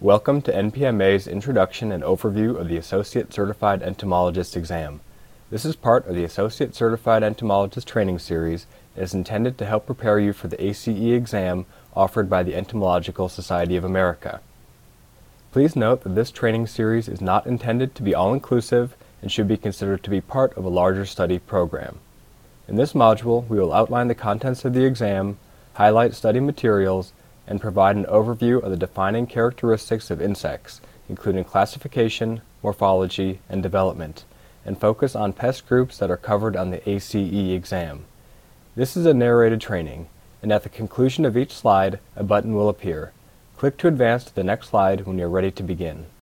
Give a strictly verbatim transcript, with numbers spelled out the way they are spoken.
Welcome to N P M A's Introduction and Overview of the Associate Certified Entomologist Exam. This is part of the Associate Certified Entomologist Training Series and is intended to help prepare you for the A C E exam offered by the Entomological Society of America. Please note that this training series is not intended to be all-inclusive and should be considered to be part of a larger study program. In this module, we will outline the contents of the exam, highlight study materials, and provide an overview of the defining characteristics of insects, including classification, morphology, and development, and focus on pest groups that are covered on the A C E exam. This is a narrated training, and at the conclusion of each slide, a button will appear. Click to advance to the next slide when you're ready to begin.